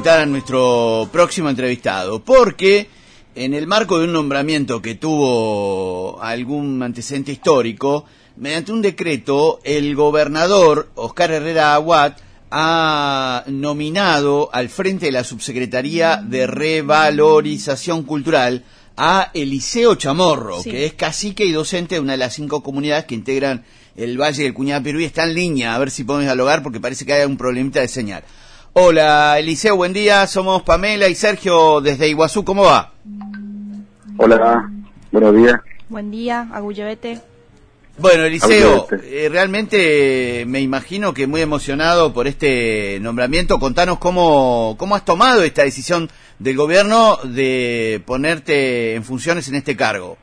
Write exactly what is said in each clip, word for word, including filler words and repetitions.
presentar a nuestro próximo entrevistado, porque en el marco de un nombramiento que tuvo algún antecedente histórico, mediante un decreto, el gobernador Oscar Herrera Aguad ha nominado al frente de la Subsecretaría de Revalorización Cultural a Eliseo Chamorro, sí. que es cacique y docente de una de las cinco comunidades que integran el Valle del Cuñada-Perú, y está en línea, a ver si podemos dialogar porque parece que hay un problemita de señal. Hola Eliseo, buen día, somos Pamela y Sergio desde Iguazú, ¿cómo va? Hola, buenos días. Buen día, Agullevete. Bueno, Eliseo, eh, realmente me imagino que muy emocionado por este nombramiento. Contanos cómo, cómo has tomado esta decisión del gobierno de ponerte en funciones en este cargo.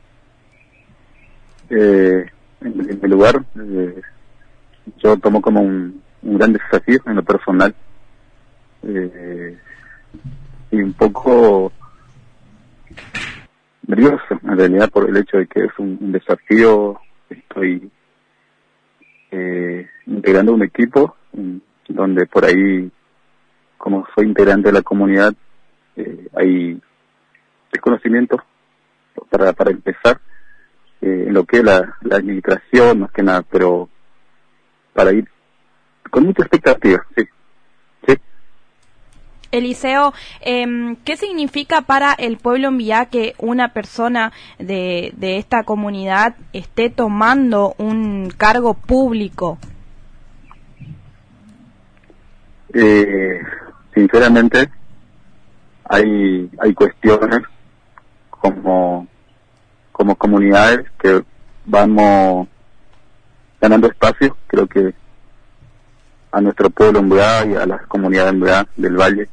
Eh, en, en primer lugar, eh, yo tomo como un, un gran desafío en lo personal eh, y un poco nervioso en realidad por el hecho de que es un, un desafío. Estoy eh, integrando un equipo donde por ahí, como soy integrante de la comunidad, eh, hay desconocimiento para para empezar eh, en lo que es la, la administración, más que nada, pero para ir con mucha expectativa, sí. sí. Eliseo, eh, ¿qué significa para el pueblo Enviá que una persona de, de esta comunidad esté tomando un cargo público? Eh, sinceramente, hay hay cuestiones como como comunidades que vamos ganando espacio, creo que a nuestro pueblo Enviá y a las comunidades Enviá del Valle.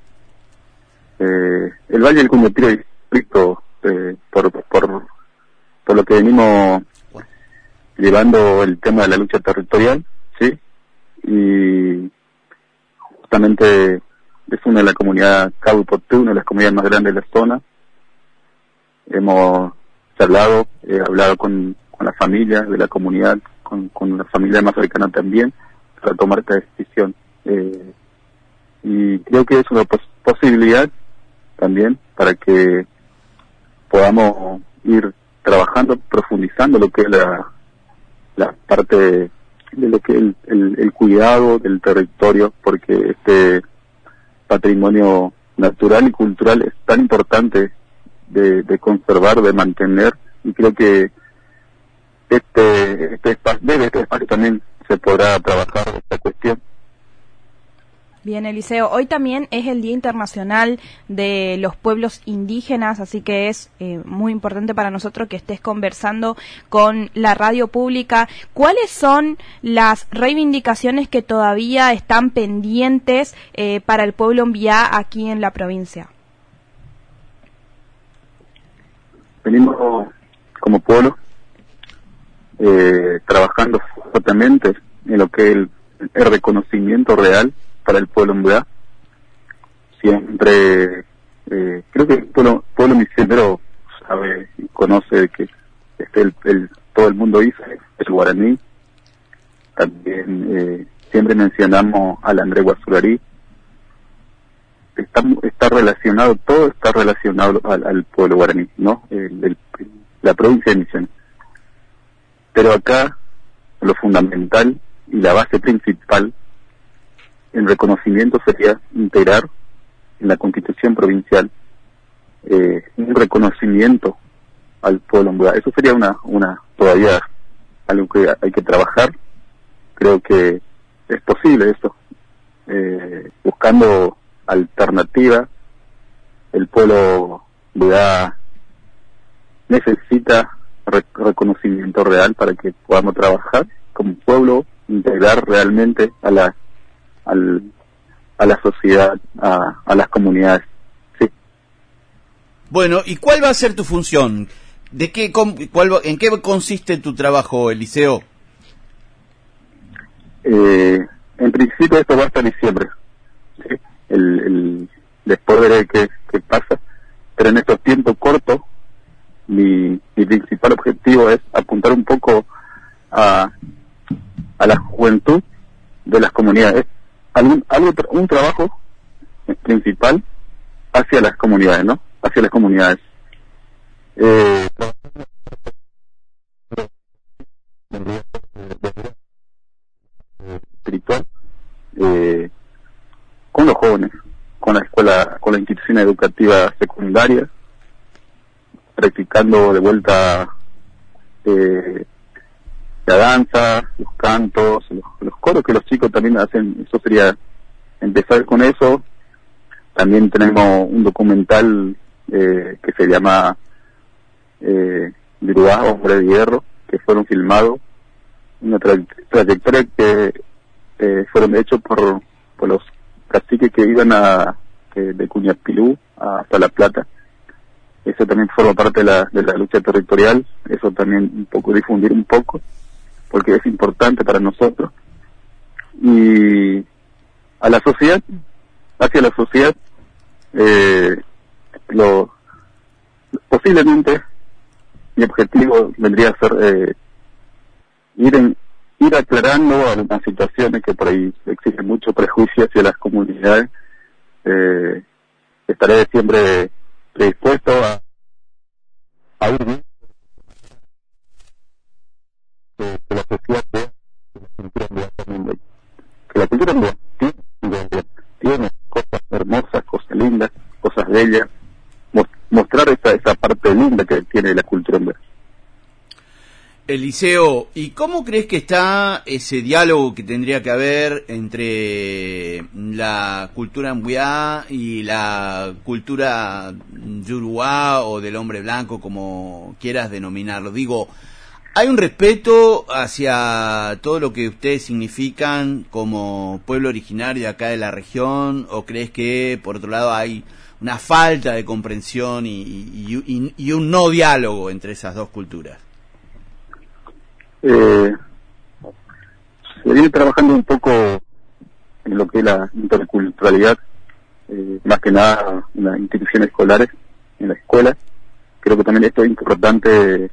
Eh, el Valle del Cuñapiro es estricto eh, por, por, por lo que venimos llevando el tema de la lucha territorial, ¿sí? Y justamente es una de las comunidades, Cabo Portú, una de las comunidades más grandes de la zona. Hemos charlado, he hablado con, con las familias de la comunidad, con, con la familia más cercana también, para tomar esta decisión. Eh, y creo que es una pos posibilidad también para que podamos ir trabajando, profundizando lo que es la, la parte de, de lo que es el, el, el cuidado del territorio, porque este patrimonio natural y cultural es tan importante de, de conservar, de mantener, y creo que este, este espacio, desde este espacio también se podrá trabajar esta cuestión. Bien, Eliseo, hoy también es el Día Internacional de los Pueblos Indígenas, así que es eh, muy importante para nosotros que estés conversando con la radio pública. ¿Cuáles son las reivindicaciones que todavía están pendientes eh, para el pueblo Enviá aquí en la provincia? Venimos como pueblo eh, trabajando fuertemente en lo que es el, el reconocimiento real para el pueblo Enviá. Siempre, eh, creo que el pueblo, pueblo misionero sabe y conoce que este el, el, todo el mundo dice el guaraní. También eh, siempre mencionamos al André Guazurarí. Está, está relacionado, todo está relacionado al, al pueblo guaraní, ¿no? El, el, la provincia de Misiones. Pero acá, lo fundamental y la base principal en reconocimiento sería integrar en la Constitución provincial eh, un reconocimiento al pueblo Enviá. Eso sería una, una todavía algo que hay que trabajar. Creo que es posible eso. Eh, buscando alternativa, el pueblo Enviá necesita re reconocimiento real para que podamos trabajar como pueblo, integrar realmente a la Al, a la sociedad, a, a las comunidades. Sí. Bueno, ¿y cuál va a ser tu función? ¿De qué, cuál, ¿En qué consiste tu trabajo, Eliseo? Eh, en principio esto va hasta diciembre. ¿Sí? El, el, después veré qué, qué pasa. Pero en estos tiempos cortos, mi, mi principal objetivo es apuntar un poco a, a la juventud de las comunidades. Algún, algo, un trabajo principal hacia las comunidades, ¿no? Hacia las comunidades. Eh, espiritual eh, con los jóvenes, con la escuela, con la institución educativa secundaria, practicando de vuelta eh, la danza, los cantos, los, los coros que los chicos también hacen. Eso sería empezar con eso. También tenemos un documental eh, que se llama eh, Viruá, Hombre de Hierro, que fueron filmados, una tra trayectoria que eh, fueron hechos por, por los caciques que iban a eh, de Cuñapilú hasta La Plata. Eso también forma parte de la, de la lucha territorial. Eso también un poco difundir un poco, porque es importante para nosotros. Y a la sociedad, hacia la sociedad, eh, lo posiblemente mi objetivo vendría a ser eh, ir en, ir aclarando algunas situaciones que por ahí existen mucho prejuicio hacia las comunidades. Eh, estaré siempre predispuesto a, a ir bien que, que la sociedad vea que la cultura mundial tiene, tiene cosas hermosas, cosas lindas, cosas bellas, mostrar esa, esa parte linda que tiene la cultura mundial. Eliseo, ¿y cómo crees que está ese diálogo que tendría que haber entre la cultura mbuya y la cultura yoruba o del hombre blanco, como quieras denominarlo? Digo, ¿hay un respeto hacia todo lo que ustedes significan como pueblo originario de acá de la región? ¿O crees que, por otro lado, hay una falta de comprensión y, y, y, y un no diálogo entre esas dos culturas? Eh, se viene trabajando un poco en lo que es la interculturalidad, eh, más que nada en las instituciones escolares, en la escuela. Creo que también esto es importante,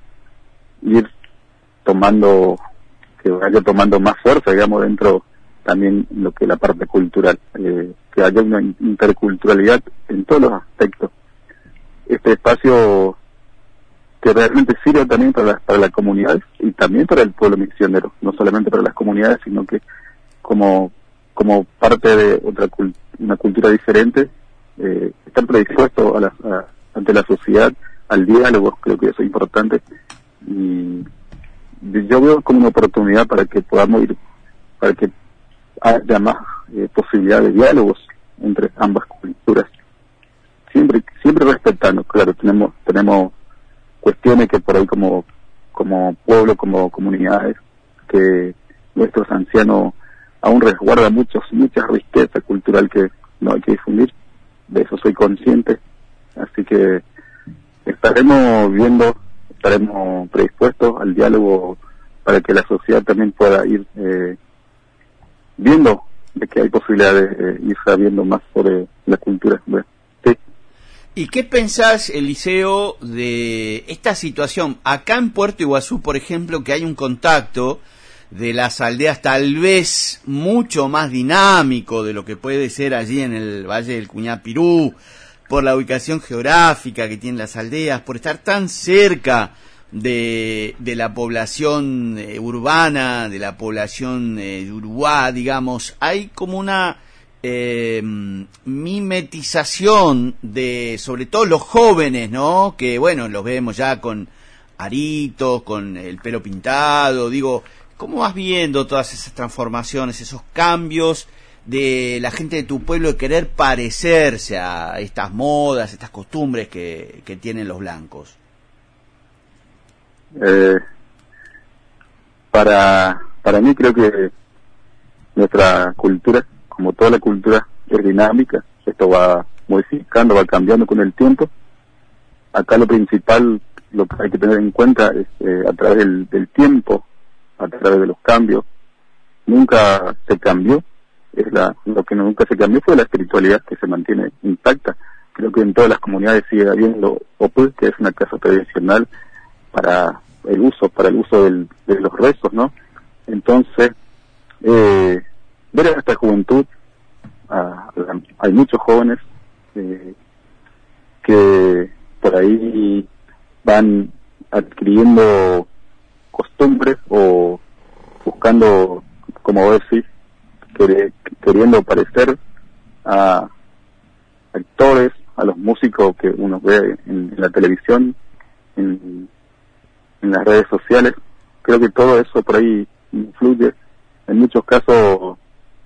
ir tomando, que vaya tomando más fuerza, digamos, dentro también lo que es la parte cultural, eh, que haya una interculturalidad en todos los aspectos. Este espacio que realmente sirve también para la, para la comunidad y también para el pueblo misionero, no solamente para las comunidades, sino que como como parte de otra cult una cultura diferente, eh, estar predispuesto a la, a, ante la sociedad, al diálogo. Creo que eso es importante, y yo veo como una oportunidad para que podamos ir, para que haya más eh, posibilidad de diálogos entre ambas culturas, siempre siempre respetando. Claro, tenemos tenemos cuestiones que por ahí como como pueblo, como comunidades, que nuestros ancianos aún resguardan muchos mucha riqueza cultural que no hay que difundir. De eso soy consciente, así que estaremos viendo, estaremos predispuestos al diálogo para que la sociedad también pueda ir eh, viendo de que hay posibilidades de ir sabiendo más sobre la cultura. Bueno, sí. ¿Y qué pensás, Eliseo, de esta situación? Acá en Puerto Iguazú, por ejemplo, que hay un contacto de las aldeas tal vez mucho más dinámico de lo que puede ser allí en el Valle del Cuñapirú, por la ubicación geográfica que tienen las aldeas, por estar tan cerca de, de la población eh, urbana, de la población eh, de Uruguay, digamos. Hay como una Eh, mimetización de, sobre todo los jóvenes, ¿no? Que, bueno, los vemos ya con aritos, con el pelo pintado. Digo, ¿cómo vas viendo todas esas transformaciones, esos cambios de la gente de tu pueblo de querer parecerse a estas modas, estas costumbres que, que tienen los blancos? Eh, para, para mí creo que nuestra cultura, como toda la cultura, es dinámica. Esto va modificando, va cambiando con el tiempo. Acá lo principal, lo que hay que tener en cuenta es eh, a través del, del tiempo, a través de los cambios. Nunca se cambió. Es la, lo que nunca se cambió fue la espiritualidad, que se mantiene intacta. Creo que en todas las comunidades sigue habiendo O P U, que es una casa tradicional para el uso, para el uso del, de los rezos, ¿no? Entonces, eh, ver a esta juventud a, a, hay muchos jóvenes eh, que por ahí van adquiriendo costumbres o buscando, como vos decís, quer, queriendo parecer a actores, a los músicos que uno ve en, en la televisión, en, en las redes sociales. Creo que todo eso por ahí influye. En muchos casos,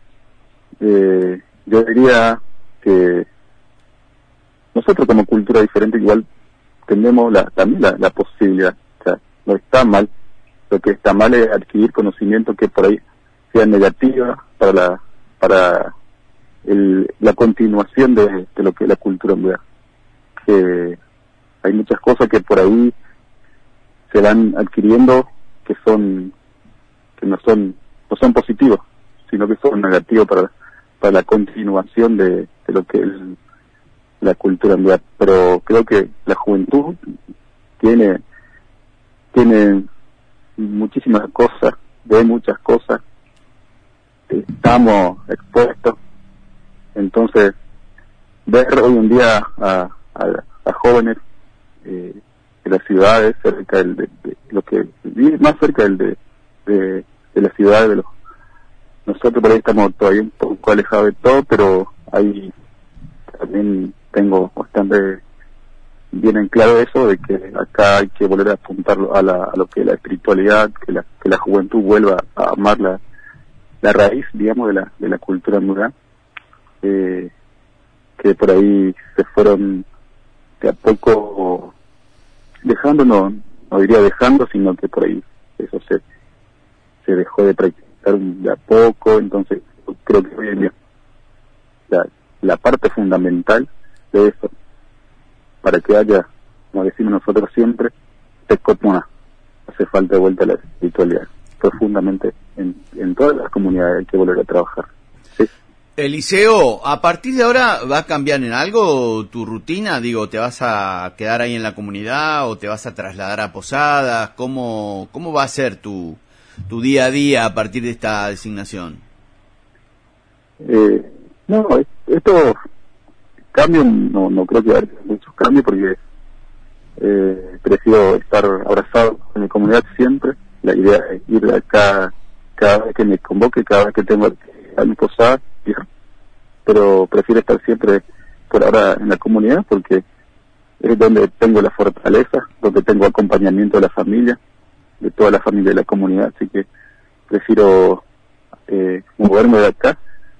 eh, yo diría que nosotros como cultura diferente igual tenemos la, también la, la posibilidad, o sea, no está mal. Lo que está mal es adquirir conocimiento que por ahí sea negativa para la para el, la continuación de, de lo que es la cultura mundial. Que hay muchas cosas que por ahí se van adquiriendo que son que no son no son positivos, sino que son negativos para para la continuación de, de lo que es la cultura mundial. Pero creo que la juventud tiene tiene muchísimas cosas, ve muchas cosas, estamos expuestos. Entonces, ver hoy en día a, a, a jóvenes eh, de las ciudades, cerca del, de, de lo que más cerca del de, de, de las ciudades, de los nosotros por ahí estamos todavía un poco alejados de todo, pero ahí también tengo bastante bien en claro eso de que acá hay que volver a apuntarlo a, la, a lo que es la espiritualidad, que la, que la juventud vuelva a amar la, la raíz, digamos, de la, de la cultura mural, eh, que por ahí se fueron de a poco dejando, no, no diría dejando, sino que por ahí eso se, se dejó de practicar de a poco. Entonces creo que hoy en día la, la parte fundamental de eso, para que haya, como decimos nosotros siempre, tecotmona, hace falta de vuelta a la espiritualidad, profundamente en, en todas las comunidades hay que volver a trabajar. ¿Sí? Eliseo, ¿a partir de ahora va a cambiar en algo tu rutina? Digo, ¿te vas a quedar ahí en la comunidad o te vas a trasladar a Posadas? ¿Cómo, cómo va a ser tu, tu día a día a partir de esta designación? Eh, no, esto... Cambios, no, no creo que haya muchos cambios porque eh, prefiero estar abrazado con mi comunidad siempre. La idea es ir de acá cada vez que me convoque, cada vez que tengo a mi posada, pero prefiero estar siempre por ahora en la comunidad porque es donde tengo la fortaleza, donde tengo acompañamiento de la familia, de toda la familia de la comunidad, así que prefiero eh, moverme de acá.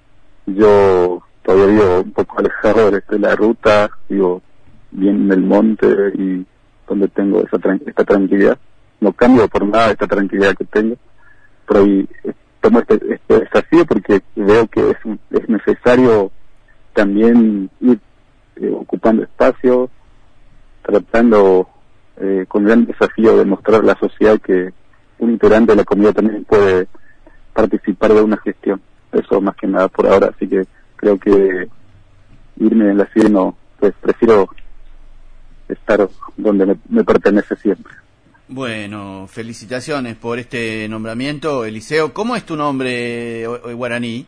Yo todavía vivo un poco alejado de, de la ruta, vivo bien en el monte y donde tengo esa esta tranquilidad. No cambio por nada esta tranquilidad que tengo, pero ahí tomo este, este desafío porque veo que es, es necesario también ir eh, ocupando espacio, tratando eh, con gran desafío de mostrar a la sociedad que un integrante de la comunidad también puede participar de una gestión. Eso más que nada por ahora, así que creo que irme en la ciudad no, pues prefiero estar donde me, me pertenece siempre. Bueno, felicitaciones por este nombramiento, Eliseo. ¿Cómo es tu nombre guaraní?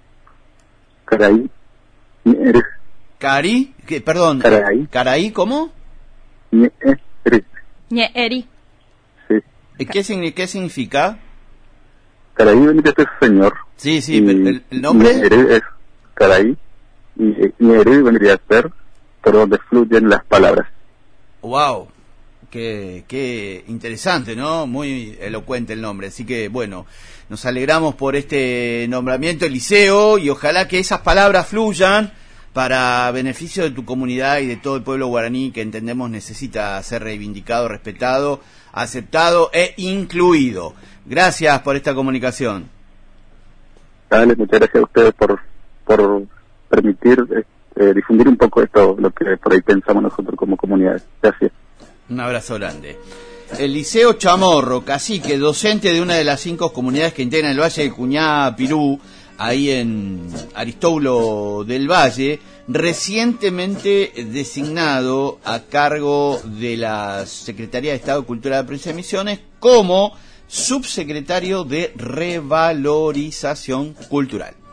Caraí. Eres. ¿Cari? ¿Qué? Perdón. Caraí. ¿Caraí cómo? Eres. Ñeeri. Sí. ¿Y qué, qué significa? Caraí bendice este señor. Sí, sí, y, el, el nombre. Eres es Caraí. Y Ñeeri vendría a ser por donde fluyen las palabras. Wow. Qué, qué interesante, ¿no? Muy elocuente el nombre. Así que, bueno, nos alegramos por este nombramiento, Eliseo, y ojalá que esas palabras fluyan para beneficio de tu comunidad y de todo el pueblo guaraní que entendemos necesita ser reivindicado, respetado, aceptado e incluido. Gracias por esta comunicación. Dale, muchas gracias a ustedes por, por permitir eh, difundir un poco esto, lo que por ahí pensamos nosotros como comunidad. Gracias. Un abrazo grande. Eliseo Chamorro, cacique, docente de una de las cinco comunidades que integran el Valle de Cuñá, Pirú, ahí en Aristóbulo del Valle, recientemente designado a cargo de la Secretaría de Estado de Cultura de Provincia de Misiones como subsecretario de Revalorización Cultural.